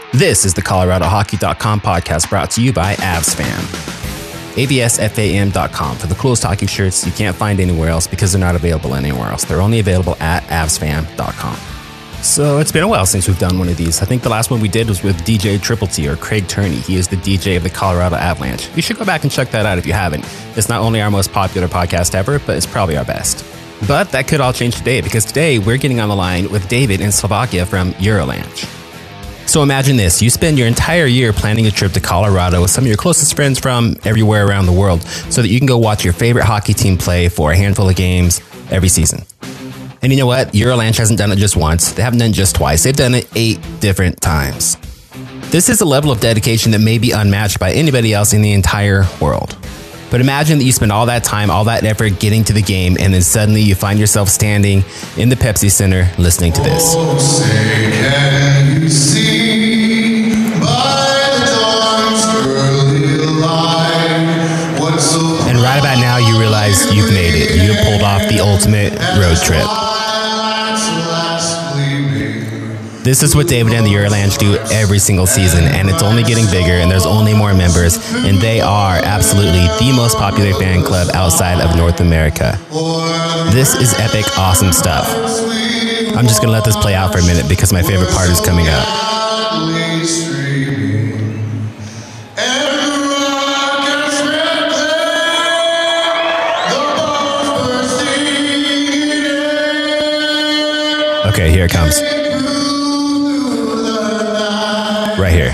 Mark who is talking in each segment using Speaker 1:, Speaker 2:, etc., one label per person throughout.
Speaker 1: This is the ColoradoHockey.com podcast brought to you by AvsFam. AVSFAM.com for the coolest hockey shirts you can't find anywhere else because they're not available anywhere else. They're only available at AvsFam.com. So it's been a while since we've done one of these. I think the last one we did was with DJ Triple T or Craig Turney. He is the DJ of the Colorado Avalanche. You should go back and check that out if you haven't. It's not only our most popular podcast ever, but it's probably our best. But that could all change today because today we're getting on the line with David in Slovakia from Eurolanche. So imagine this, you spend your entire year planning a trip to Colorado with some of your closest friends from everywhere around the world so that you can go watch your favorite hockey team play for a handful of games every season. And you know what? Eurolanche hasn't done it just once. They haven't done it just twice. They've done it 8 different times. This is a level of dedication that may be unmatched by anybody else in the entire world. But imagine that you spend all that time, all that effort getting to the game, and then suddenly you find yourself standing in the Pepsi Center listening to this.
Speaker 2: Oh, say, can you see by the dawn's early light what so
Speaker 1: And right about now, you realize you've made it. You've pulled off the ultimate road trip. This is what David and the Eurolanche do every single season, and it's only getting bigger, and there's only more members, and they are absolutely the most popular fan club outside of North America. This is epic, awesome stuff. I'm just going to let this play out for a minute because my favorite part is coming up. Okay, here it comes. Right here.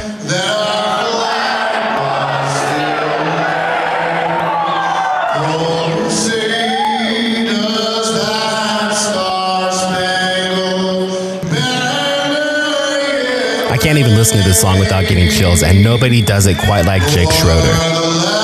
Speaker 1: I can't even listen to this song without getting chills, and nobody does it quite like Jake Schroeder.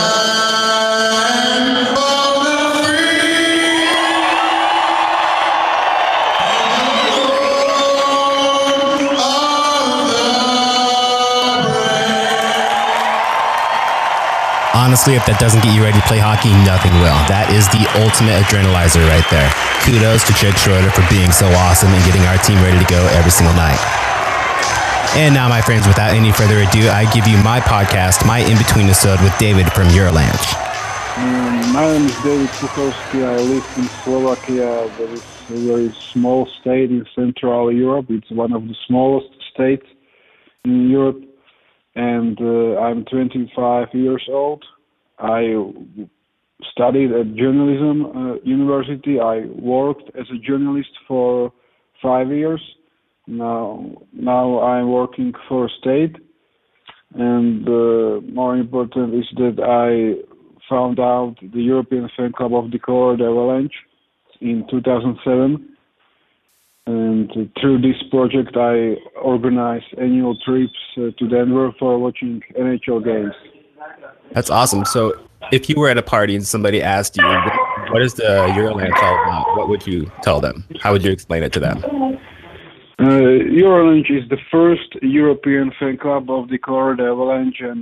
Speaker 1: Honestly, if that doesn't get you ready to play hockey, nothing will. That is the ultimate adrenalizer right there. Kudos to Jake Schroeder for being so awesome and getting our team ready to go every single night. And now, my friends, without any further ado, I give you my podcast, my in-between episode with David from Eurolanche.
Speaker 3: My name is David Puchovsky. I live in Slovakia. That is a very small state in Central Europe. It's one of the smallest states in Europe. And I'm 25 years old. I studied at journalism university. I worked as a journalist for 5 years. Now I'm working for state. And more important is that I found out the European fan club of the Colorado Avalanche in 2007. And through this project, I organize annual trips to Denver for watching NHL games.
Speaker 1: That's awesome. So if you were at a party and somebody asked you, what is the Eurolanche all about? What would you tell them? How would you explain it to them?
Speaker 3: Eurolanche is the first European fan club of the Colorado Avalanche, and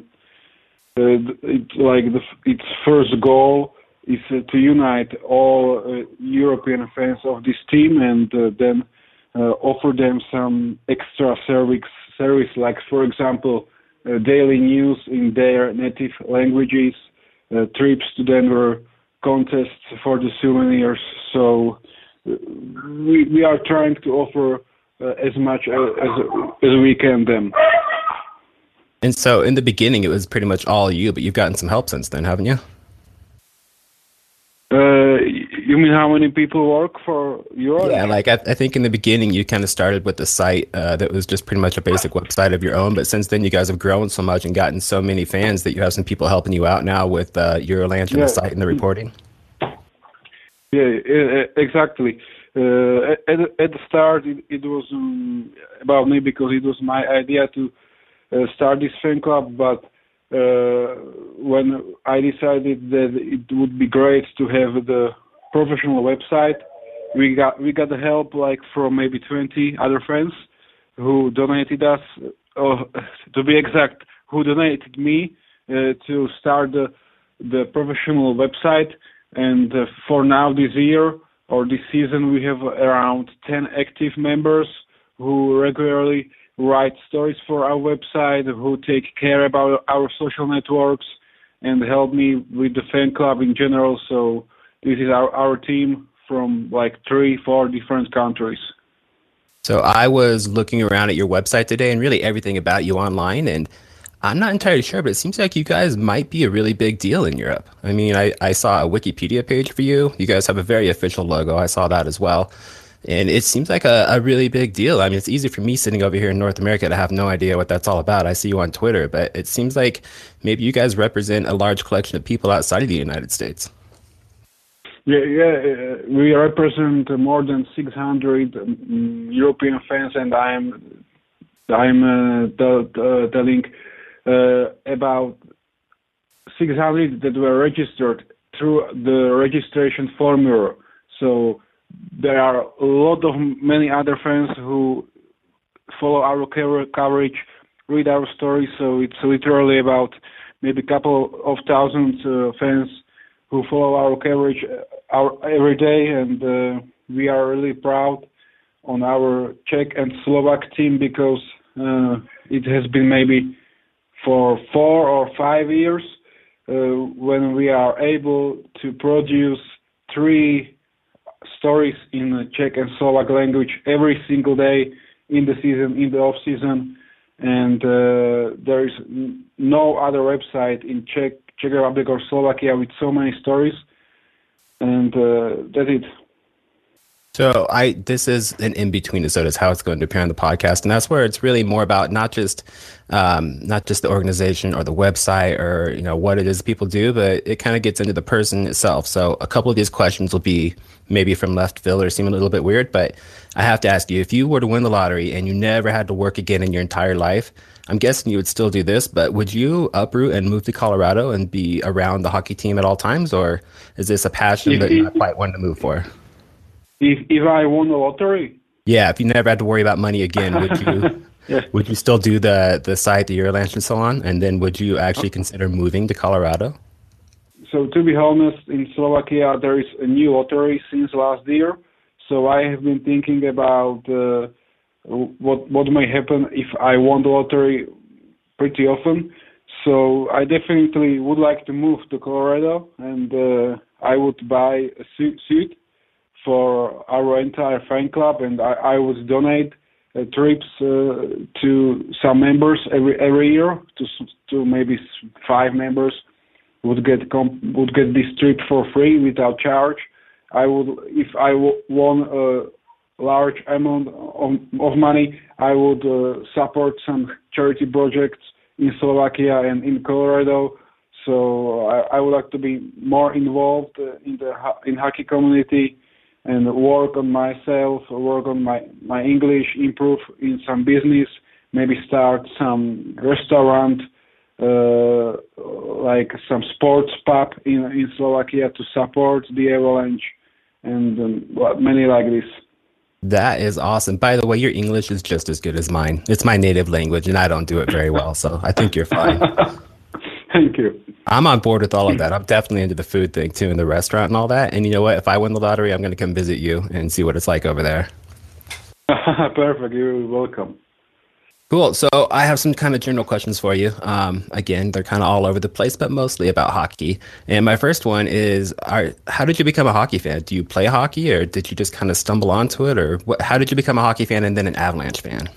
Speaker 3: its first goal is to unite all European fans of this team and then offer them some extra service, like, for example, daily news in their native languages, trips to Denver, contests for the souvenirs. So we are trying to offer as much as we can them.
Speaker 1: And so in the beginning, it was pretty much all you, but you've gotten some help since then, haven't you?
Speaker 3: You mean how many people work for Eurolanche?
Speaker 1: Yeah, like I think in the beginning you kind of started with the site that was just pretty much a basic website of your own, but since then you guys have grown so much and gotten so many fans that you have some people helping you out now with Eurolanche and the site and the reporting.
Speaker 3: Yeah, exactly. At the start it was about me because it was my idea to start this fan club, but when I decided that it would be great to have the professional website, we got the help from maybe 20 other friends who donated us, or to be exact, who donated me to start the professional website. And for now, this year or this season, we have around 10 active members who regularly write stories for our website, who take care about our social networks, and help me with the fan club in general. So this is our team from like 3-4 different countries.
Speaker 1: So I was looking around at your website today and really everything about you online, and I'm not entirely sure, but it seems like you guys might be a really big deal in Europe. I mean, I saw a Wikipedia page for you. You guys have a very official logo. I saw that as well. And it seems like a really big deal. I mean, it's easy for me sitting over here in North America to have no idea what that's all about. I see you on Twitter, but it seems like maybe you guys represent a large collection of people outside of the United States.
Speaker 3: Yeah, we represent more than 600 European fans, and I'm telling about 600 that were registered through the registration formula. So there are a lot of many other fans who follow our coverage, read our stories. So it's literally about maybe a couple of thousands fans who follow our coverage every day, and we are really proud on our Czech and Slovak team because it has been maybe for 4 or 5 years when we are able to produce 3 stories in the Czech and Slovak language every single day in the season, in the off season, and there is no other website in Czech Republic or Slovakia with so many stories, and that's it.
Speaker 1: So this is an in-between, so that's how it's going to appear on the podcast, and that's where it's really more about not just the organization or the website or what it is people do, but it kind of gets into the person itself. So a couple of these questions will be maybe from left field or seem a little bit weird, but I have to ask you, if you were to win the lottery and you never had to work again in your entire life, I'm guessing you would still do this, but would you uproot and move to Colorado and be around the hockey team at all times, or is this a passion that you're not quite wanting to move for?
Speaker 3: If I won the lottery?
Speaker 1: Yeah, if you never had to worry about money again, would you
Speaker 3: Yeah.
Speaker 1: would you still do the site, the Eurolanche and so on? And then would you actually consider moving to Colorado?
Speaker 3: So to be honest, in Slovakia there is a new lottery since last year. So I have been thinking about what may happen if I won the lottery pretty often. So I definitely would like to move to Colorado, and I would buy a suit for our entire fan club, and I would donate trips to some members every year. To maybe 5 members would get this trip for free without charge. If I won a large amount of money, I would support some charity projects in Slovakia and in Colorado. So I would like to be more involved in hockey community and work on myself, work on my English, improve in some business, maybe start some restaurant, like some sports pub in Slovakia to support the Avalanche, and many like this.
Speaker 1: That is awesome. By the way, your English is just as good as mine. It's my native language, and I don't do it very well, so I think you're fine.
Speaker 3: Thank you.
Speaker 1: I'm on board with all of that. I'm definitely into the food thing, too, and the restaurant and all that. And you know what? If I win the lottery, I'm going to come visit you and see what it's like over there.
Speaker 3: Perfect. You're welcome.
Speaker 1: Cool. So I have some kind of general questions for you. Again, they're kind of all over the place, but mostly about hockey. And my first one is, how did you become a hockey fan? Do you play hockey, or did you just kind of stumble onto it? Or how did you become a hockey fan and then an Avalanche fan?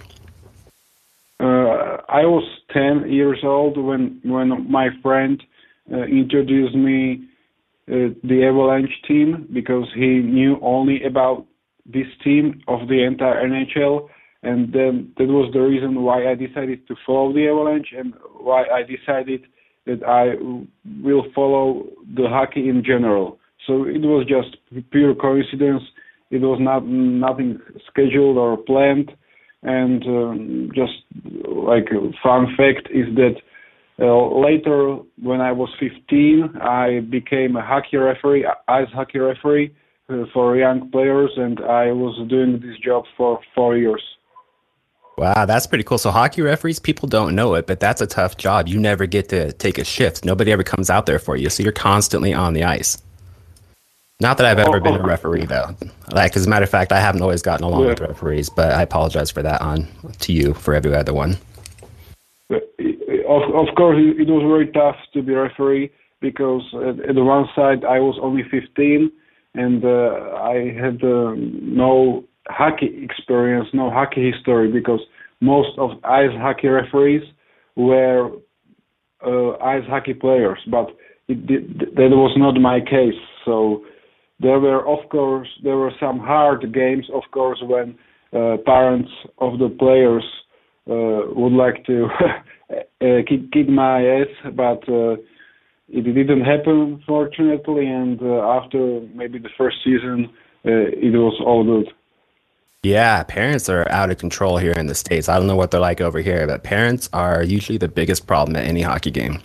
Speaker 3: I was 10 years old when my friend introduced me the Avalanche team, because he knew only about this team of the entire NHL. And then that was the reason why I decided to follow the Avalanche, and why I decided that I will follow the hockey in general. So it was just pure coincidence. It was nothing scheduled or planned. And just like a fun fact is that later, when I was 15, I became a hockey referee, ice hockey referee for young players, and I was doing this job for 4 years.
Speaker 1: Wow, that's pretty cool. So hockey referees, people don't know it, but that's a tough job. You never get to take a shift. Nobody ever comes out there for you, so you're constantly on the ice. Not that I've ever been a
Speaker 3: Oh,
Speaker 1: referee, though. Like, as a matter of fact, I haven't always gotten along
Speaker 3: yeah.
Speaker 1: with referees, but I apologize for that on to you for every other one.
Speaker 3: Of course, it was very tough to be referee because at the one side I was only 15 and I had no hockey experience, no hockey history because most of ice hockey referees were ice hockey players, but that was not my case. So there were some hard games, of course, when parents of the players would like to kick my ass, but it didn't happen, fortunately. And after maybe the first season, it was all good.
Speaker 1: Yeah, parents are out of control here in the States. I don't know what they're like over here, but parents are usually the biggest problem at any hockey game.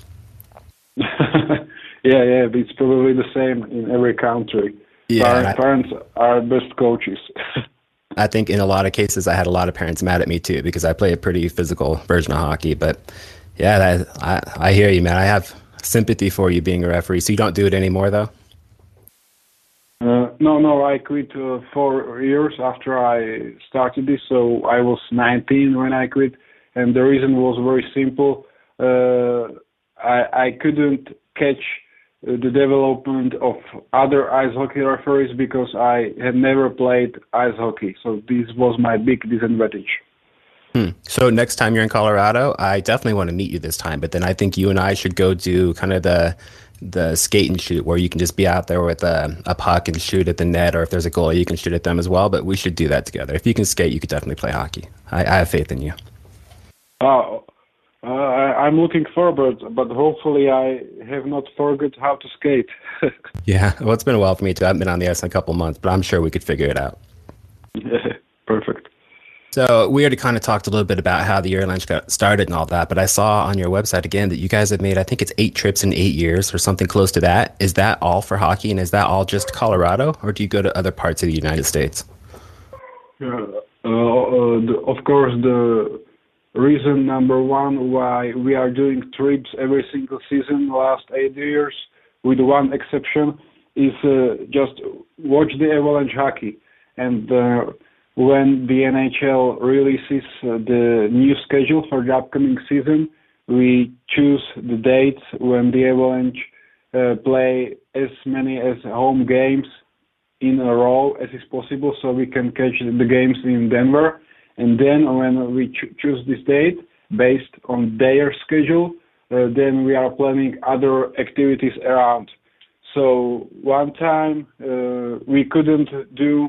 Speaker 3: Yeah, it's probably the same in every country.
Speaker 1: Yeah,
Speaker 3: Parents are best coaches.
Speaker 1: I think in a lot of cases, I had a lot of parents mad at me too because I play a pretty physical version of hockey. But yeah, I hear you, man. I have sympathy for you being a referee. So you don't do it anymore, though?
Speaker 3: No, I quit 4 years after I started this, so I was 19 when I quit, and the reason was very simple. I couldn't catch the development of other ice hockey referees because I had never played ice hockey, so this was my big disadvantage.
Speaker 1: So next time you're in Colorado, I definitely want to meet you this time. But then I think you and I should go do kind of the skate and shoot where you can just be out there with a puck and shoot at the net, or if there's a goalie, you can shoot at them as well. But we should do that together. If you can skate, you could definitely play hockey. I have faith in you.
Speaker 3: I'm looking forward, but hopefully I have not forgot how to skate.
Speaker 1: Yeah, well, it's been a while for me too. I haven't been on the ice in a couple months, but I'm sure we could figure it out.
Speaker 3: Perfect.
Speaker 1: So we already kind of talked a little bit about how the Eurolunch got started and all that, but I saw on your website again that you guys have made, I think it's 8 trips in 8 years or something close to that. Is that all for hockey, and is that all just Colorado, or do you go to other parts of the United States?
Speaker 3: Of course, the reason number one why we are doing trips every single season the last 8 years, with one exception, is just watch the Avalanche hockey. And when the NHL releases the new schedule for the upcoming season, we choose the dates when the Avalanche play as many as home games in a row as is possible, so we can catch the games in Denver. And then when we choose this date based on their schedule, then we are planning other activities around. So one time we couldn't do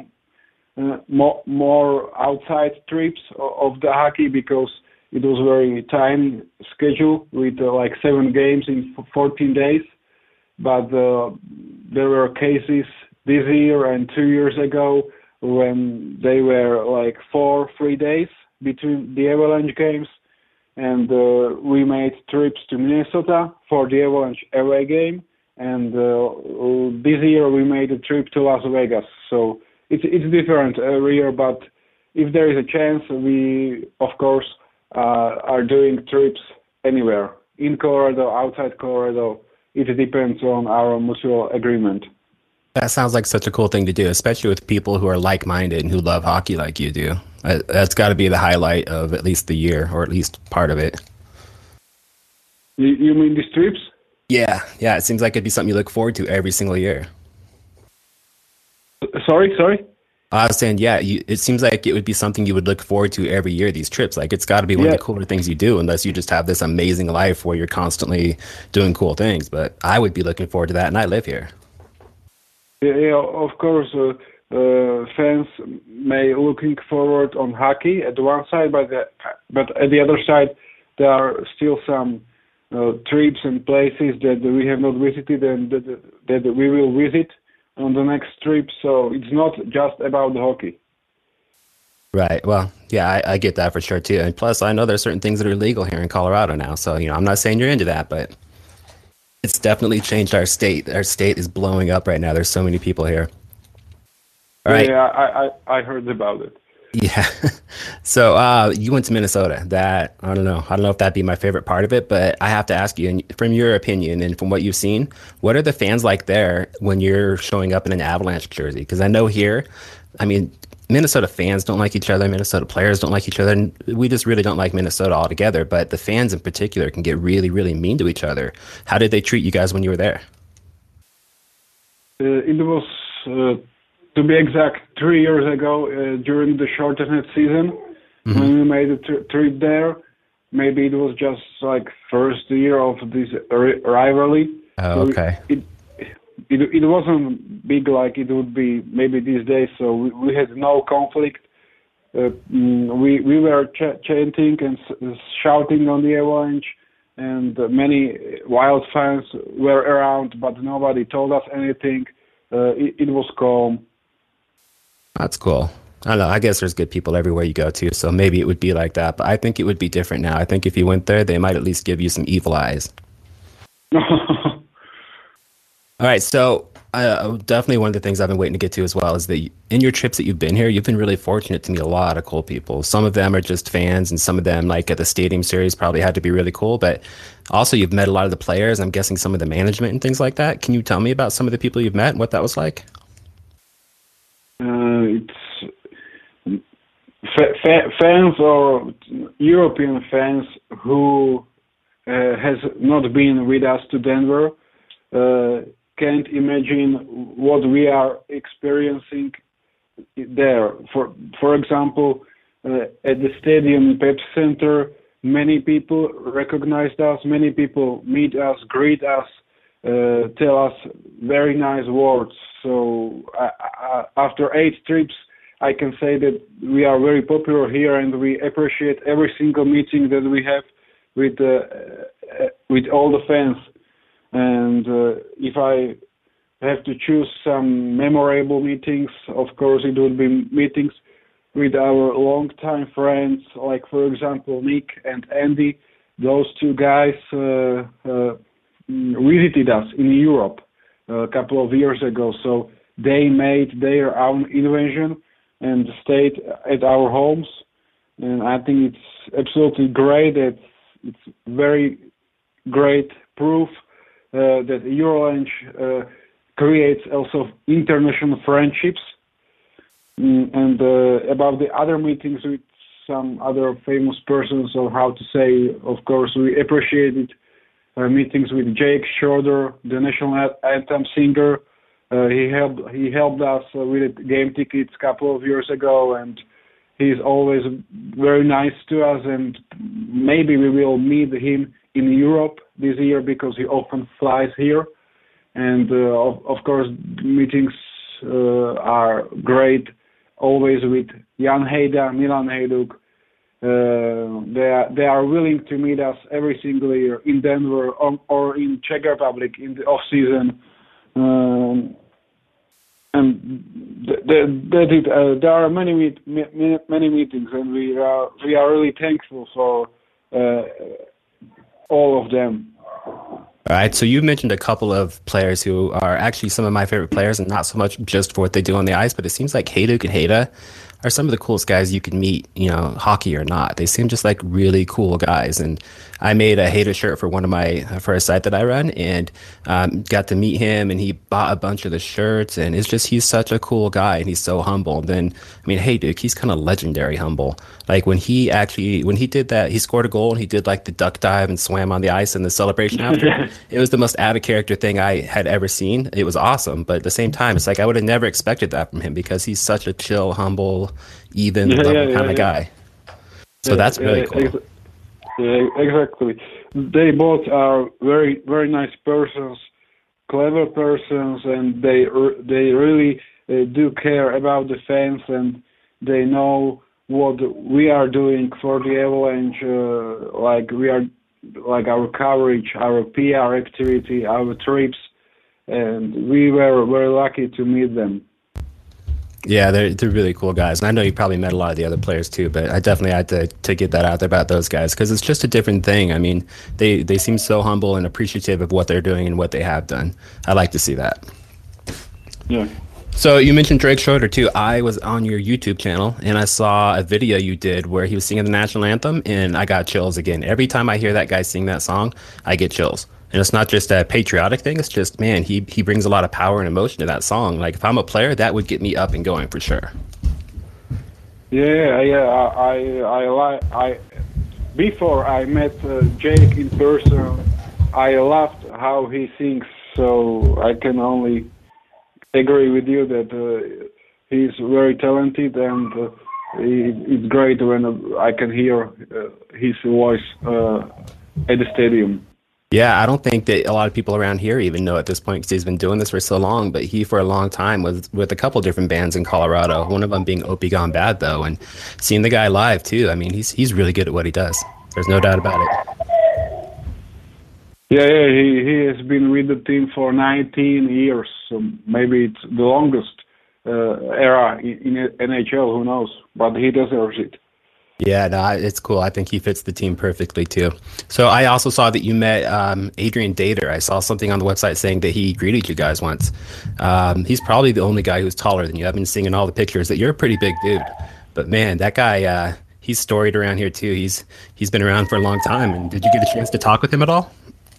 Speaker 3: more outside trips of the hockey because it was very time schedule with like 7 games in 14 days. But there were cases this year and 2 years ago when they were like 4 free days between the Avalanche games, and we made trips to Minnesota for the Avalanche away game, and this year we made a trip to Las Vegas. So it's different every year, but if there is a chance, we of course are doing trips anywhere in Colorado, outside Colorado. It depends on our mutual agreement.
Speaker 1: That sounds like such a cool thing to do, especially with people who are like-minded and who love hockey like you do. That's got to be the highlight of at least the year, or at least part of it.
Speaker 3: You mean these trips?
Speaker 1: Yeah. It seems like it'd be something you look forward to every single year.
Speaker 3: Sorry?
Speaker 1: I was saying, yeah, it seems like it would be something you would look forward to every year, these trips. Like, it's got to be one of the cooler things you do, unless you just have this amazing life where you're constantly doing cool things. But I would be looking forward to that, and I live here.
Speaker 3: Yeah, of course, fans may looking forward on hockey at one side, but at the other side, there are still some trips and places that we have not visited and that we will visit on the next trip. So it's not just about the hockey.
Speaker 1: Right. Well, yeah, I get that for sure too. And plus, I know there's certain things that are legal here in Colorado now. So, I'm not saying you're into that, but it's definitely changed our state. Our state is blowing up right now. There's so many people here. All right.
Speaker 3: Yeah, I heard about it.
Speaker 1: Yeah. So you went to Minnesota. That I don't know. I don't know if that'd be my favorite part of it, but I have to ask you, and from your opinion and from what you've seen, what are the fans like there when you're showing up in an Avalanche jersey? Because I know here, I mean, Minnesota fans don't like each other, Minnesota players don't like each other, and we just really don't like Minnesota altogether. But the fans in particular can get really, really mean to each other. How did they treat you guys when you were there?
Speaker 3: It was, to be exact, 3 years ago during the shortened season when we made a trip there. Maybe it was just like first year of this rivalry.
Speaker 1: Oh, okay.
Speaker 3: So it wasn't big like it would be maybe these days. So we had no conflict. We were chanting and shouting on the Avalanche, and many Wild fans were around, but nobody told us anything. It was calm.
Speaker 1: That's cool. I don't know. I guess there's good people everywhere you go to, so maybe it would be like that. But I think it would be different now. I think if you went there, they might at least give you some evil eyes. All right, so definitely one of the things I've been waiting to get to as well is that in your trips that you've been here, you've been really fortunate to meet a lot of cool people. Some of them are just fans, and some of them, like at the Stadium Series, probably had to be really cool. But also, you've met a lot of the players. I'm guessing some of the management and things like that. Can you tell me about some of the people you've met and what that was like?
Speaker 3: Fans or European fans who has not been with us to Denver can't imagine what we are experiencing there. For example, at the stadium Pepsi Center, many people recognized us, many people meet us, greet us, tell us very nice words. So after 8 trips, I can say that we are very popular here, and we appreciate every single meeting that we have with all the fans. And if I have to choose some memorable meetings, of course it would be meetings with our longtime friends, like for example Nick and Andy. Those two guys visited us in Europe a couple of years ago, so they made their own invention and stayed at our homes. And I think it's absolutely great. It's very great proof that Eurolanche creates also international friendships. And about the other meetings with some other famous persons, or how to say, of course, we appreciated meetings with Jake Schroeder, the national anthem singer. He helped us with game tickets a couple of years ago, and he's always very nice to us. And maybe we will meet him in Europe this year because he often flies here. And of course, meetings are great. Always with Jan Hejda, Milan Hejduk. They are willing to meet us every single year in Denver or in Czech Republic in the off season. And there are many meetings, and we are really thankful for all of them.
Speaker 1: All right, so you mentioned a couple of players who are actually some of my favorite players, and not so much just for what they do on the ice, but it seems like Hejduk and Hejda are some of the coolest guys you could meet, hockey or not. They seem just like really cool guys. And I made a Hejda shirt for for a site that I run, and got to meet him, and he bought a bunch of the shirts, and he's such a cool guy, and he's so humble. And then, Hejduk, he's kind of legendary humble. Like when he did that, he scored a goal, and he did like the duck dive and swam on the ice and the celebration after. It was the most out of character thing I had ever seen. It was awesome, but at the same time, it's like I would have never expected that from him because he's such a chill, humble, even kind of guy. So that's really cool.
Speaker 3: Yeah, exactly. They both are very, very nice persons, clever persons, and they really do care about the fans, and they know what we are doing for the Avalanche. Like our coverage, our PR activity, our trips, and we were very lucky to meet them.
Speaker 1: Yeah, they're really cool guys. And I know you probably met a lot of the other players too, but I definitely had to get that out there about those guys because it's just a different thing. They seem so humble and appreciative of what they're doing and what they have done. I like to see that.
Speaker 3: Yeah.
Speaker 1: So you mentioned Drake Schroeder too. I was on your YouTube channel and I saw a video you did where he was singing the national anthem, and I got chills again. Every time I hear that guy sing that song, I get chills. And it's not just a patriotic thing. It's just, man, he brings a lot of power and emotion to that song. Like if I'm a player, that would get me up and going for sure.
Speaker 3: Yeah. I before I met Jake in person, I loved how he sings. So I can only agree with you that he's very talented, and it's great when I can hear his voice at the stadium.
Speaker 1: Yeah, I don't think that a lot of people around here even know at this point because he's been doing this for so long. But he, for a long time, was with a couple different bands in Colorado. One of them being Opie Gone Bad, though, and seeing the guy live too. I mean, he's really good at what he does. There's no doubt about it.
Speaker 3: Yeah, he has been with the team for 19 years. So maybe it's the longest era in NHL. Who knows? But he deserves it.
Speaker 1: Yeah, no, it's cool. I think he fits the team perfectly too. So I also saw that you met Adrian Dater. I saw something on the website saying that he greeted you guys once. He's probably the only guy who's taller than you. I've been seeing in all the pictures that you're a pretty big dude. But man, that guy, he's storied around here too. He's been around for a long time. And did you get a chance to talk with him at all?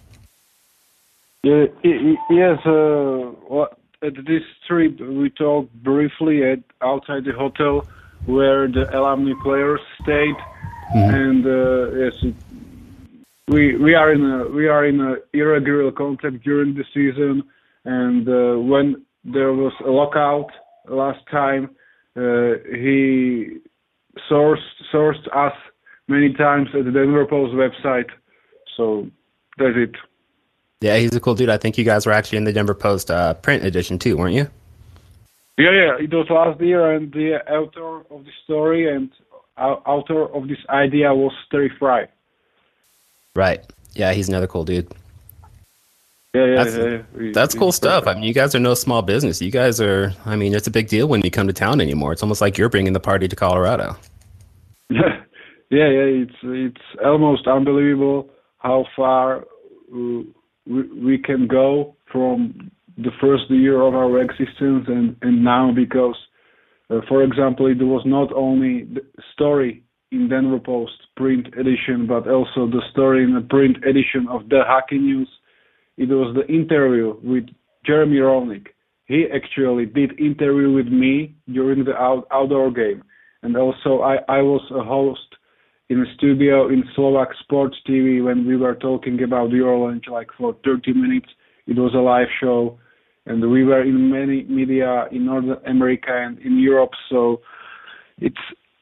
Speaker 3: Yes. At this trip, we talked briefly outside the hotel where the alumni players stayed, and yes, we are in a irregular contact during the season, and when there was a lockout last time, he sourced us many times at the Denver Post website. So that's it.
Speaker 1: Yeah, he's a cool dude. I think you guys were actually in the Denver Post print edition too, weren't you?
Speaker 3: Yeah. It was last year, and the author of the story and author of this idea was Terry Fry.
Speaker 1: Right. Yeah, he's another cool dude.
Speaker 3: Yeah.
Speaker 1: That's cool stuff. I mean, you guys are no small business. You guys are, I mean, it's a big deal when you come to town anymore. It's almost like you're bringing the party to Colorado.
Speaker 3: Yeah. It's almost unbelievable how far we can go from the first year of our existence and now, because, for example, it was not only the story in Denver Post print edition, but also the story in the print edition of the Hockey News. It was the interview with Jeremy Roenick. He actually did interview with me during the outdoor game. And also I was a host in a studio in Slovak Sports TV when we were talking about Eurolinge like for 30 minutes. It was a live show. And we were in many media in North America and in Europe, so it's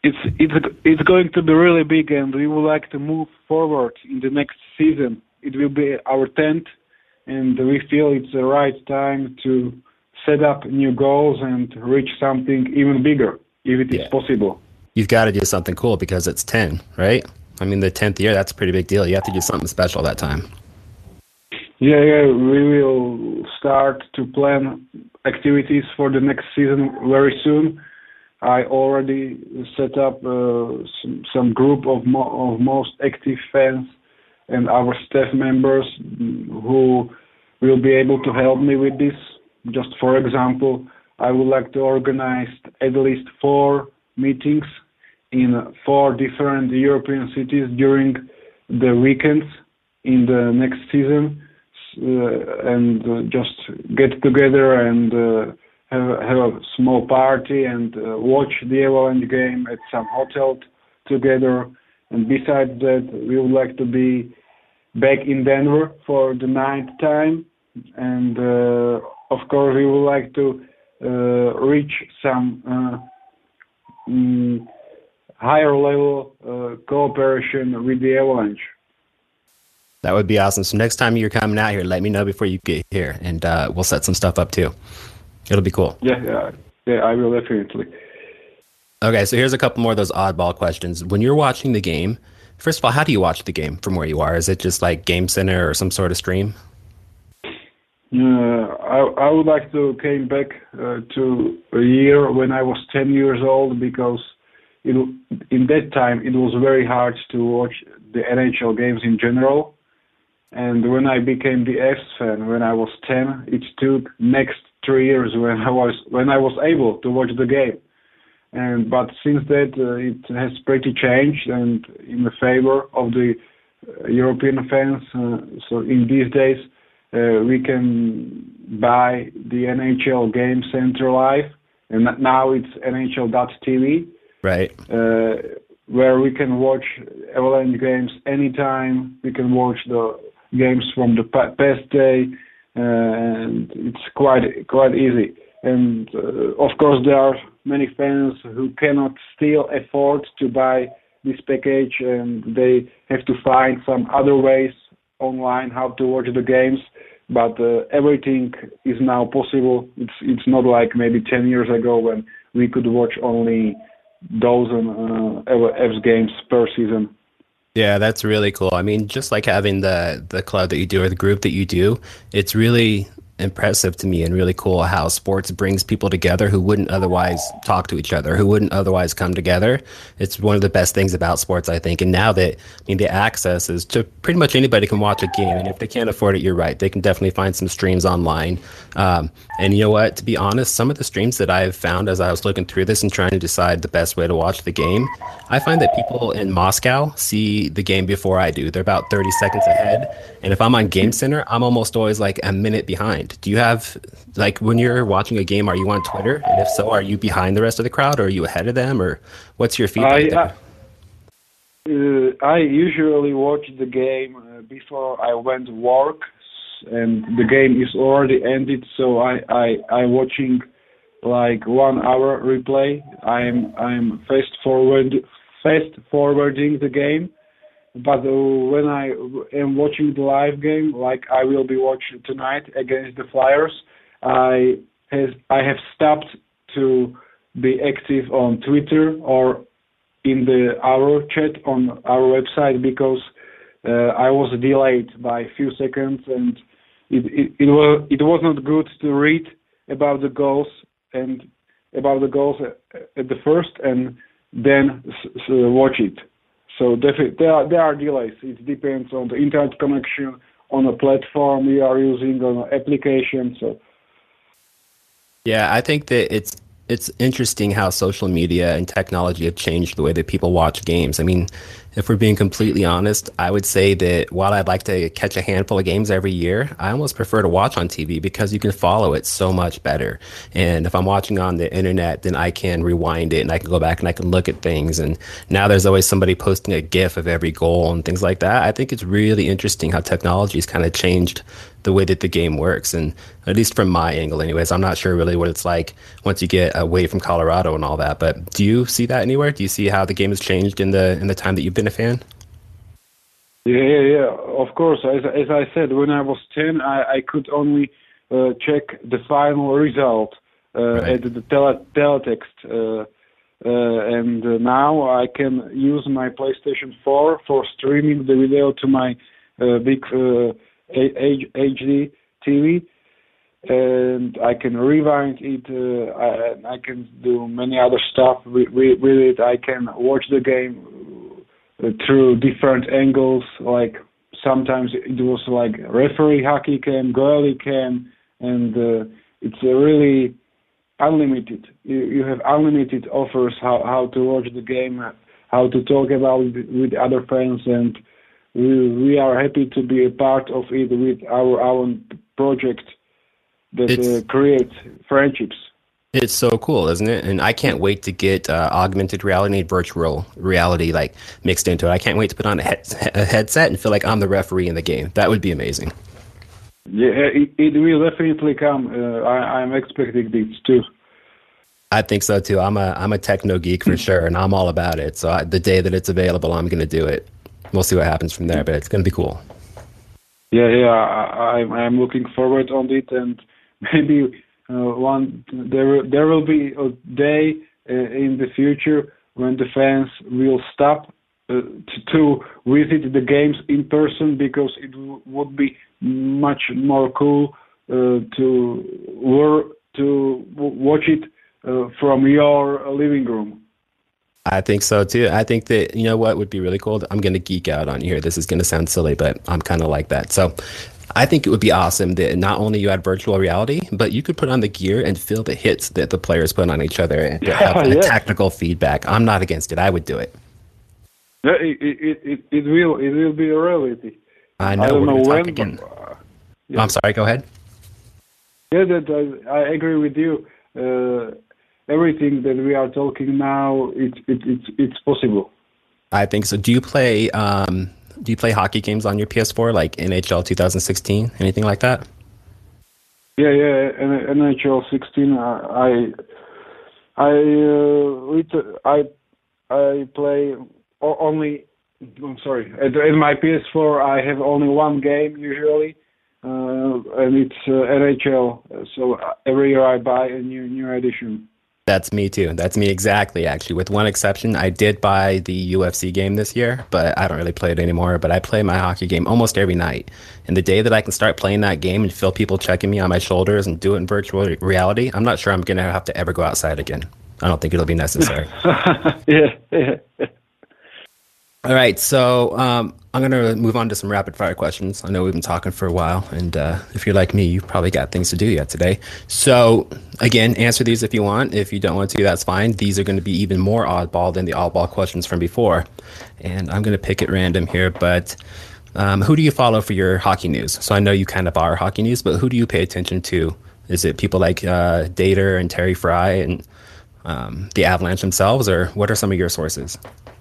Speaker 3: going to be really big, and we would like to move forward in the next season. It will be our 10th, and we feel it's the right time to set up new goals and reach something even bigger, if it is possible.
Speaker 1: You've got to do something cool because it's 10, right? I mean, the 10th year, that's a pretty big deal. You have to do something special that time.
Speaker 3: Yeah, we will start to plan activities for the next season very soon. I already set up some group of most active fans and our staff members who will be able to help me with this. Just for example, I would like to organize at least 4 meetings in 4 different European cities during the weekends in the next season. And just get together and have a small party and watch the Avalanche game at some hotel together. And besides that, we would like to be back in Denver for the 9th time. And of course, we would like to reach some higher level cooperation with the Avalanche.
Speaker 1: That would be awesome. So next time you're coming out here, let me know before you get here, and we'll set some stuff up too. It'll be cool.
Speaker 3: Yeah, I will definitely.
Speaker 1: Okay, so here's a couple more of those oddball questions. When you're watching the game, first of all, how do you watch the game from where you are? Is it just like Game Center or some sort of stream?
Speaker 3: I would like to came back to a year when I was 10 years old, because in that time it was very hard to watch the NHL games in general. And when I became the Avs fan, when I was 10, it took next 3 years when I was able to watch the game. But since that, it has pretty changed and in the favor of the European fans. So in these days, we can buy the NHL Game Center Live, and now it's NHL.tv,
Speaker 1: Right.
Speaker 3: where we can watch Avalanche games anytime. We can watch the games from the past day, and it's quite easy. And of course, there are many fans who cannot still afford to buy this package, and they have to find some other ways online how to watch the games. But everything is now possible. It's not like maybe 10 years ago when we could watch only dozen Avs games per season.
Speaker 1: Yeah, that's really cool. I mean, just like having the club that you do or the group that you do, it's really impressive to me and really cool how sports brings people together who wouldn't otherwise talk to each other, who wouldn't otherwise come together. It's one of the best things about sports, I think. And now that, I mean, the access is to pretty much anybody can watch a game. And if they can't afford it, you're right. They can definitely find some streams online. And you know what? To be honest, some of the streams that I've found as I was looking through this and trying to decide the best way to watch the game, I find that people in Moscow see the game before I do. They're about 30 seconds ahead. And if I'm on Game Center, I'm almost always like a minute behind. Do you have, like, when you're watching a game, are you on Twitter? And if so, are you behind the rest of the crowd, or are you ahead of them, or what's your feedback there?
Speaker 3: I usually watch the game before I went to work, and the game is already ended, so I'm watching like 1 hour replay. I'm fast forwarding the game. But when I am watching the live game, like I will be watching tonight against the Flyers, I have stopped to be active on Twitter or in our chat on our website because I was delayed by a few seconds, and it was not good to read about the goals at the first and then watch it. So definitely there are delays. It depends on the internet connection, on the platform we are using, on the application. So
Speaker 1: yeah, I think that it's interesting how social media and technology have changed the way that people watch games. I mean, if we're being completely honest, I would say that while I'd like to catch a handful of games every year, I almost prefer to watch on TV because you can follow it so much better. And if I'm watching on the internet, then I can rewind it and I can go back and I can look at things. And now there's always somebody posting a GIF of every goal and things like that. I think it's really interesting how technology has kind of changed the way that the game works. And at least from my angle anyways, I'm not sure really what it's like once you get away from Colorado and all that. But do you see that anywhere? Do you see how the game has changed in the time that you've been a fan?
Speaker 3: Yeah. Of course, as I said, when I was 10, I could only check the final result
Speaker 1: Right.
Speaker 3: at the teletext, and now I can use my PlayStation 4 for streaming the video to my big HD TV, and I can rewind it. I can do many other stuff with it. I can watch the game through different angles. Like sometimes it was like referee hockey cam, goalie cam, and it's really unlimited. You have unlimited offers how to watch the game, how to talk about it with other fans, and we are happy to be a part of it with our own project that creates friendships.
Speaker 1: It's so cool, isn't it? And I can't wait to get augmented reality and virtual reality like mixed into it. I can't wait to put on a headset and feel like I'm the referee in the game. That would be amazing.
Speaker 3: Yeah, it will definitely come. I'm expecting this too.
Speaker 1: I think so too. I'm a techno geek for sure, and I'm all about it. So the day that it's available, I'm going to do it. We'll see what happens from there, but it's going to be cool.
Speaker 3: Yeah. I'm looking forward on it, and maybe there will be a day in the future when the fans will stop to visit the games in person, because it would be much more cool to watch it from your living room.
Speaker 1: I think so too. I think that, you know what would be really cool? I'm going to geek out on you here. This is going to sound silly, but I'm kind of like that. So I think it would be awesome that not only you had virtual reality, but you could put on the gear and feel the hits that the players put on each other and have a
Speaker 3: Yeah.
Speaker 1: tactical feedback. I'm not against it. I would do it.
Speaker 3: Yeah, it will be a reality.
Speaker 1: I
Speaker 3: I
Speaker 1: know.
Speaker 3: don't
Speaker 1: We're
Speaker 3: know
Speaker 1: going to talk
Speaker 3: when.
Speaker 1: again.
Speaker 3: Yeah.
Speaker 1: I'm sorry. Go ahead.
Speaker 3: Yeah, I agree with you. Everything that we are talking now, it's possible.
Speaker 1: I think so. Do you play hockey games on your PS4 like NHL 2016, anything like that?
Speaker 3: Yeah, NHL 16. I play only. I'm sorry. In my PS4, I have only one game usually, and it's NHL. So every year I buy a new edition.
Speaker 1: That's me too. That's me exactly, actually. With one exception, I did buy the UFC game this year, but I don't really play it anymore. But I play my hockey game almost every night. And the day that I can start playing that game and feel people checking me on my shoulders and do it in virtual reality, I'm not sure I'm going to have to ever go outside again. I don't think it'll be necessary.
Speaker 3: Yeah.
Speaker 1: All right, so I'm going to move on to some rapid fire questions. I know we've been talking for a while, and if you're like me, you've probably got things to do yet today. So again, answer these if you want. If you don't want to, that's fine. These are going to be even more oddball than the oddball questions from before. And I'm going to pick at random here, but who do you follow for your hockey news? So I know you kind of are hockey news, but who do you pay attention to? Is it people like Dater and Terry Fry and the Avalanche themselves, or what are some of your sources?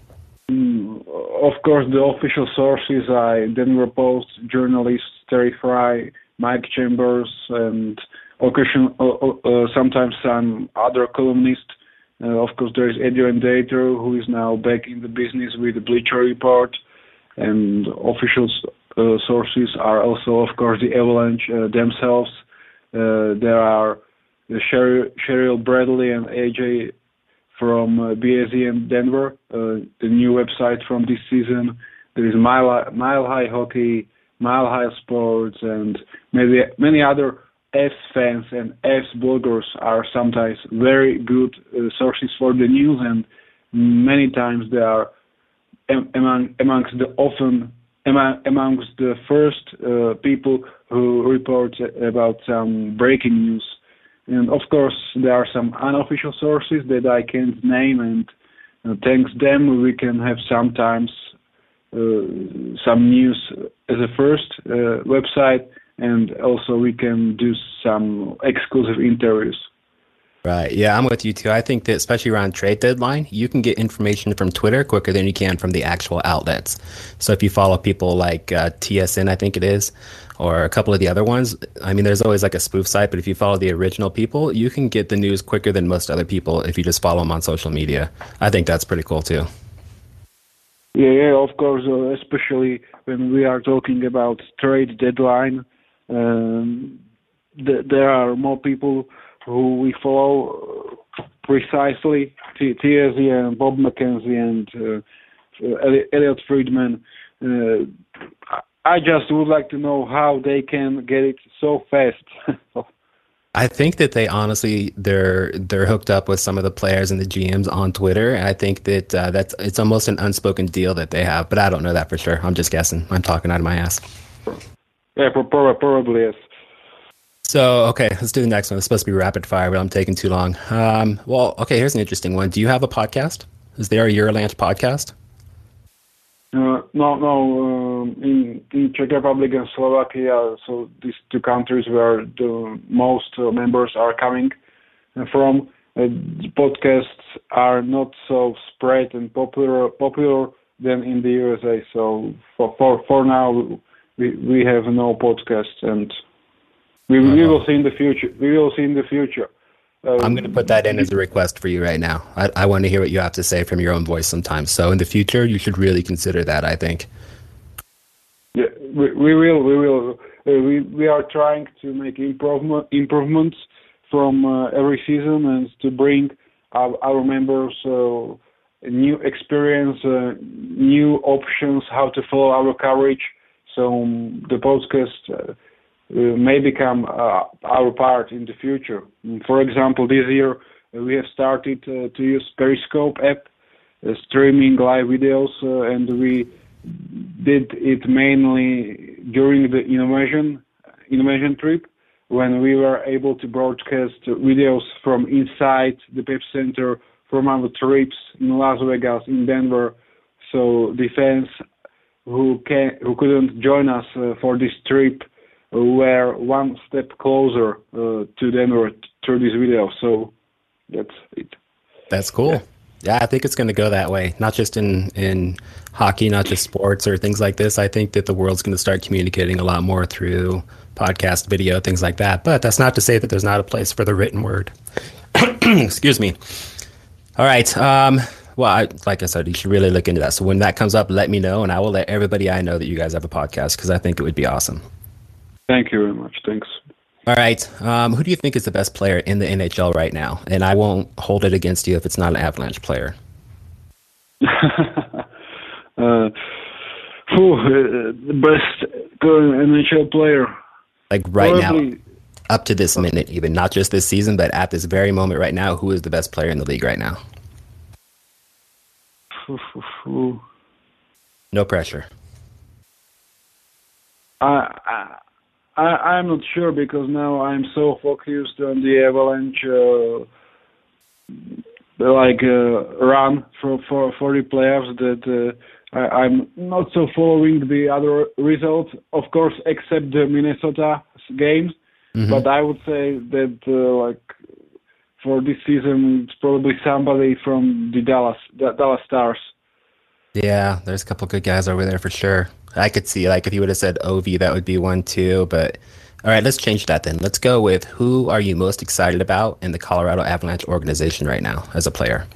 Speaker 3: Of course, the official sources are Denver Post journalists Terry Fry, Mike Chambers, and sometimes some other columnists. Of course, there is Adrian Dater, who is now back in the business with the Bleacher Report, and official sources are also, of course, the Avalanche themselves. There are Cheryl Bradley and AJ from BSE and Denver, the new website from this season. There is Mile High Hockey, Mile High Sports, and many other Fs fans and Fs bloggers are sometimes very good sources for the news, and many times they are amongst the first people who report about some breaking news. And of course, there are some unofficial sources that I can't name, and thanks them, we can have sometimes some news as a first website, and also we can do some exclusive interviews.
Speaker 1: Right. Yeah, I'm with you too. I think that especially around trade deadline, you can get information from Twitter quicker than you can from the actual outlets. So if you follow people like TSN, I think it is, or a couple of the other ones, I mean, there's always like a spoof site, but if you follow the original people, you can get the news quicker than most other people if you just follow them on social media. I think that's pretty cool too.
Speaker 3: Yeah, of course, especially when we are talking about trade deadline, there are more people who we follow precisely, TSE and Bob McKenzie and Elliot Friedman. I just would like to know how they can get it so fast.
Speaker 1: I think that they honestly they're hooked up with some of the players and the GMs on Twitter, and I think that it's almost an unspoken deal that they have, but I don't know that for sure. I'm just guessing. I'm talking out of my ass.
Speaker 3: Yeah, probably yes.
Speaker 1: So, okay, let's do the next one. It's supposed to be rapid fire, but I'm taking too long. Well, okay, here's an interesting one. Do you have a podcast? Is there a Eurolanche podcast?
Speaker 3: No. In Czech Republic and Slovakia, so these two countries where the most members are coming from, the podcasts are not so spread and popular than in the USA. So for now, we have no podcast, and we will see in the future.
Speaker 1: I'm going to put that in as a request for you right now. I want to hear what you have to say from your own voice sometimes. So in the future, you should really consider that, I think.
Speaker 3: Yeah, we will. We are trying to make improvements from every season and to bring our members new experience, new options, how to follow our coverage. So the podcast may become our part in the future. For example, this year we have started to use Periscope app, streaming live videos, and we did it mainly during the invasion invasion trip when we were able to broadcast videos from inside the Pepsi Center from our trips in Las Vegas, in Denver. So the fans who couldn't join us for this trip were one step closer to Denver through this video. So that's it.
Speaker 1: That's cool. Yeah, I think it's going to go that way. Not just in hockey, not just sports or things like this. I think that the world's going to start communicating a lot more through podcast, video, things like that. But that's not to say that there's not a place for the written word. Excuse me. All right. Well, like I said, you should really look into that. So when that comes up, let me know, and I will let everybody I know that you guys have a podcast because I think it would be awesome.
Speaker 3: Thank you very much. Thanks.
Speaker 1: All right. Who do you think is the best player in the NHL right now? And I won't hold it against you if it's not an Avalanche player.
Speaker 3: The best current NHL player.
Speaker 1: Like right
Speaker 3: Probably,
Speaker 1: now, up to this minute even, not just this season, but at this very moment right now, who is the best player in the league right now? No pressure.
Speaker 3: I'm not sure because now I'm so focused on the Avalanche run for the playoffs that I'm not so following the other results. Of course, except the Minnesota games. Mm-hmm. But I would say that for this season, it's probably somebody from the Dallas Stars.
Speaker 1: Yeah, there's a couple good guys over there for sure. I could see, like, if you would have said Ovi, that would be one too. But all right, let's change that then. Let's go with who are you most excited about in the Colorado Avalanche organization right now as a player?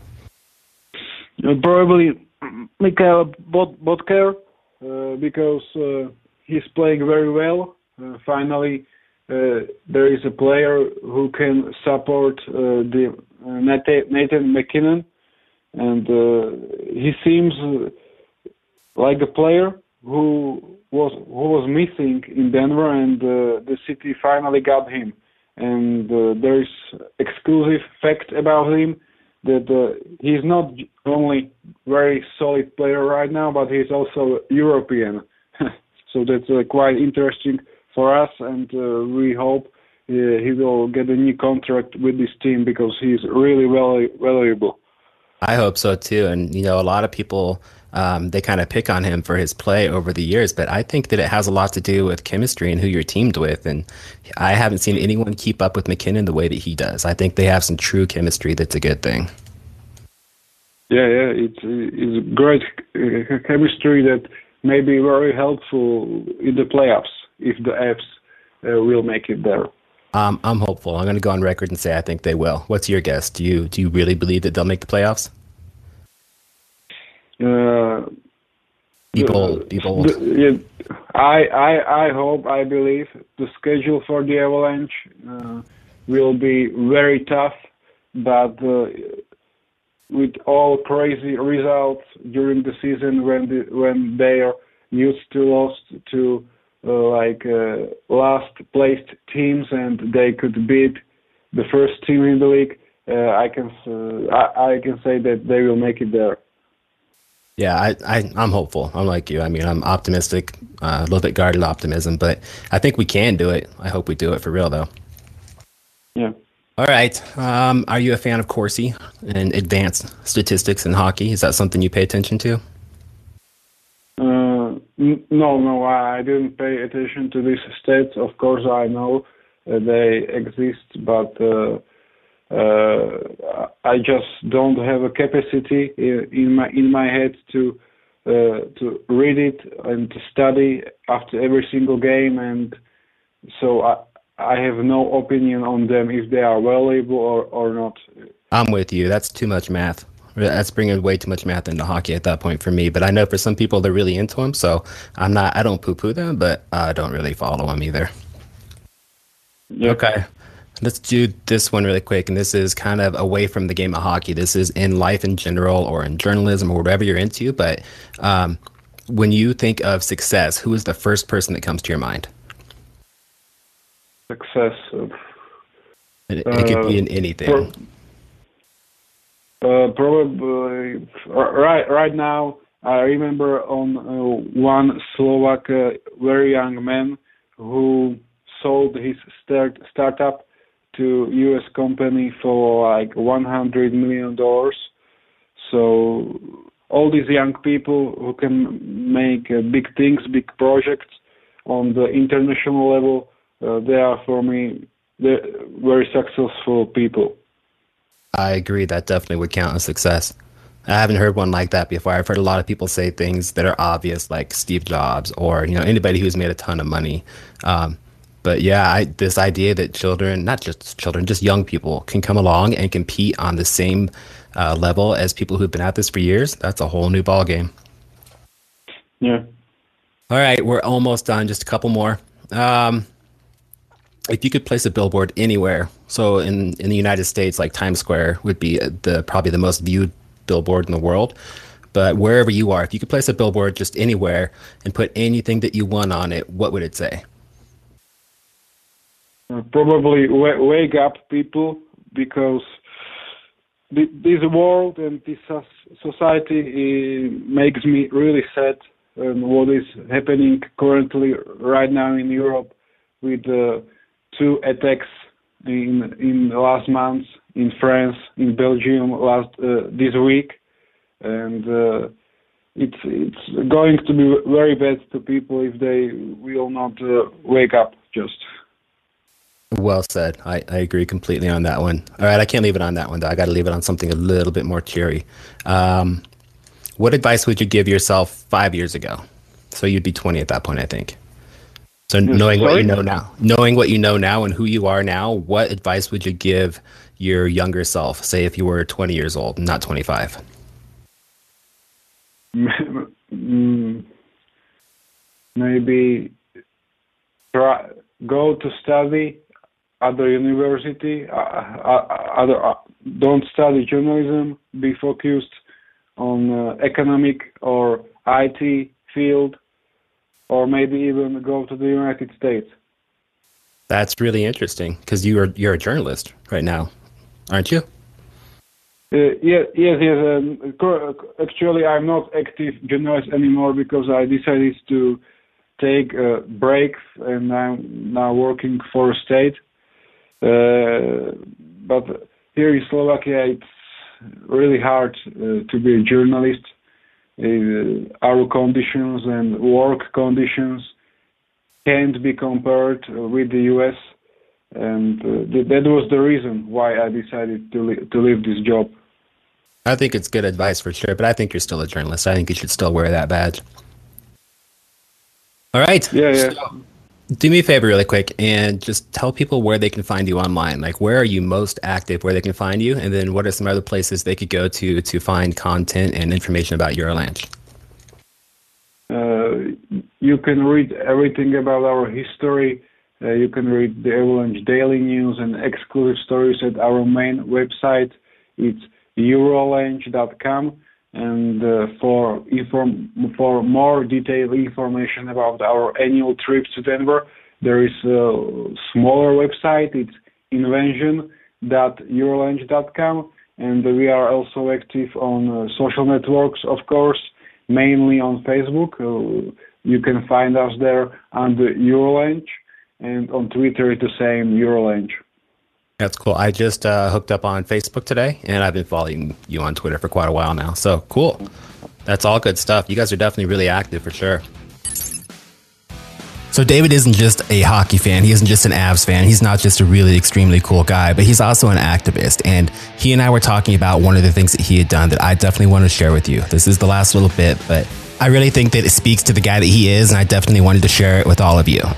Speaker 3: Probably Mikhail Botker because he's playing very well. Finally, there is a player who can support the Nathan MacKinnon, and he seems like a player who was missing in Denver, and the city finally got him. And there is exclusive fact about him that he's not only very solid player right now, but he's also European. So that's quite interesting for us, and we hope he will get a new contract with this team because he's really valuable.
Speaker 1: I hope so too. And you know, a lot of people they kind of pick on him for his play over the years, but I think that it has a lot to do with chemistry and who you're teamed with. And I haven't seen anyone keep up with MacKinnon the way that he does. I think they have some true chemistry. That's a good thing.
Speaker 3: Yeah, it's great chemistry that may be very helpful in the playoffs if the Avs will make it there.
Speaker 1: I'm hopeful. I'm going to go on record and say I think they will. What's your guess? Do you really believe that they'll make the playoffs? Be bold.
Speaker 3: I hope, I believe the schedule for the Avalanche will be very tough, but with all crazy results during the season when they are used to lost to last placed teams and they could beat the first team in the league, I can say that they will make it there.
Speaker 1: Yeah, I'm hopeful. I'm like you. I mean, I'm optimistic, a little bit guarded optimism, but I think we can do it. I hope we do it for real, though.
Speaker 3: Yeah.
Speaker 1: All right. Are you a fan of Corsi and advanced statistics in hockey? Is that something you pay attention to?
Speaker 3: No, I didn't pay attention to these stats. Of course, I know they exist, but I just don't have a capacity in my head to read it and to study after every single game, and so I have no opinion on them if they are valuable or not.
Speaker 1: I'm with you. That's too much math. That's bringing way too much math into hockey at that point for me. But I know for some people they're really into them, so I don't poo-poo them, but I don't really follow them either. Yep. Okay. Let's do this one really quick, and this is kind of away from the game of hockey. This is in life in general or in journalism or whatever you're into, but when you think of success, who is the first person that comes to your mind?
Speaker 3: Success.
Speaker 1: It could be in anything.
Speaker 3: Probably right now, I remember on one Slovak very young man who sold his startup to U.S. company for like $100 million. So all these young people who can make big things, big projects on the international level, they are, for me, very successful people.
Speaker 1: I agree. That definitely would count as success. I haven't heard one like that before. I've heard a lot of people say things that are obvious, like Steve Jobs or anybody who's made a ton of money. But yeah, this idea that children, not just children, just young people can come along and compete on the same level as people who've been at this for years, that's a whole new ball game.
Speaker 3: Yeah.
Speaker 1: All right, we're almost done. Just a couple more. If you could place a billboard anywhere, so in the United States, like Times Square would be probably the most viewed billboard in the world. But wherever you are, if you could place a billboard just anywhere and put anything that you want on it, what would it say?
Speaker 3: Probably wake up, people, because this world and this society makes me really sad. What is happening currently right now in Europe with 2 attacks in the last months in France, in Belgium this week, and it's going to be very bad to people if they will not wake up. Just.
Speaker 1: Well said. I agree completely on that one. All right, I can't leave it on that one, though. I got to leave it on something a little bit more cheery. What advice would you give yourself 5 years ago? So you'd be 20 at that point, I think. So knowing what you know now and who you are now, what advice would you give your younger self, say if you were 20 years old, not 25?
Speaker 3: Maybe go to study at the university. Don't study journalism. Be focused on economic or IT field, or maybe even go to the United States.
Speaker 1: That's really interesting because you're a journalist right now, aren't you?
Speaker 3: Yes. Actually, I'm not active journalist anymore because I decided to take a break, and I'm now working for a state. But here in Slovakia, it's really hard to be a journalist. Our conditions and work conditions can't be compared with the US, and that was the reason why I decided to leave this job.
Speaker 1: I think it's good advice for sure, but I think you're still a journalist. I think you should still wear that badge. All right.
Speaker 3: Yeah.
Speaker 1: So, do me a favor really quick and just tell people where they can find you online. Like, where are you most active, where they can find you? And then what are some other places they could go to find content and information about Eurolanche?
Speaker 3: You can read everything about our history. You can read the Eurolanche daily news and exclusive stories at our main website. It's eurolanche.com. And for more detailed information about our annual trips to Denver, there is a smaller website. It's invention.eurolanche.com, and we are also active on social networks, of course, mainly on Facebook. You can find us there under Eurolanche, and on Twitter it's the same, Eurolanche.
Speaker 1: That's cool. I just hooked up on Facebook today, and I've been following you on Twitter for quite a while now. So cool. That's all good stuff. You guys are definitely really active for sure. So David isn't just a hockey fan. He isn't just an Avs fan. He's not just a really extremely cool guy, but he's also an activist. And he and I were talking about one of the things that he had done that I definitely want to share with you. This is the last little bit, but I really think that it speaks to the guy that he is, and I definitely wanted to share it with all of you.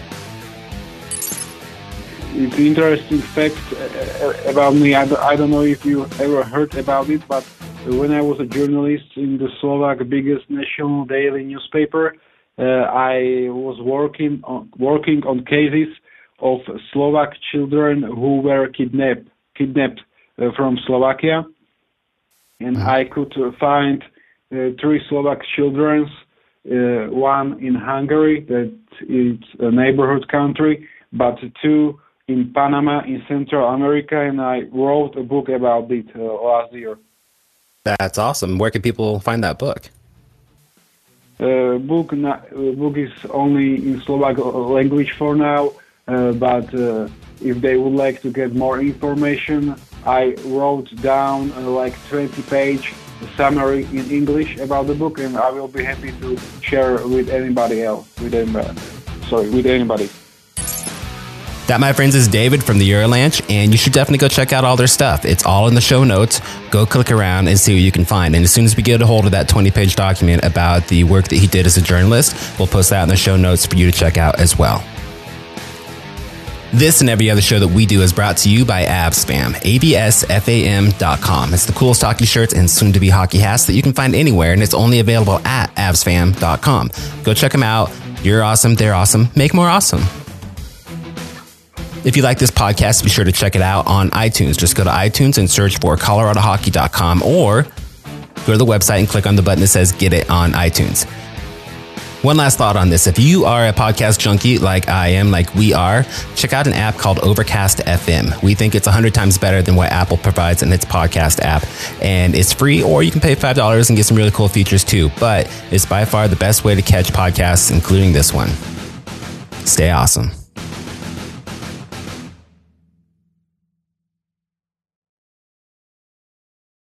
Speaker 3: It's an interesting fact about me. I don't know if you ever heard about it, but when I was a journalist in the Slovak biggest national daily newspaper, I was working on cases of Slovak children who were kidnapped from Slovakia, and I could find 3 Slovak children, one in Hungary, that is a neighborhood country, but 2 in Panama, in Central America, and I wrote a book about it last year.
Speaker 1: That's awesome. Where can people find that book?
Speaker 3: book is only in Slovak language for now, but if they would like to get more information, I wrote down like 20-page summary in English about the book, and I will be happy to share with anybody else. With anybody.
Speaker 1: That, my friends, is David from the Eurolanche, and you should definitely go check out all their stuff. It's all in the show notes. Go click around and see what you can find. And as soon as we get a hold of that 20-page document about the work that he did as a journalist, we'll post that in the show notes for you to check out as well. This and every other show that we do is brought to you by AvsFam, AVSFAM.com. It's the coolest hockey shirts and soon-to-be hockey hats that you can find anywhere, and it's only available at AvsFam.com. Go check them out. You're awesome. They're awesome. Make more awesome. If you like this podcast, be sure to check it out on iTunes. Just go to iTunes and search for ColoradoHockey.com, or go to the website and click on the button that says Get It on iTunes. One last thought on this. If you are a podcast junkie like I am, like we are, check out an app called Overcast FM. We think it's 100 times better than what Apple provides in its podcast app. And it's free, or you can pay $5 and get some really cool features too. But it's by far the best way to catch podcasts, including this one. Stay awesome.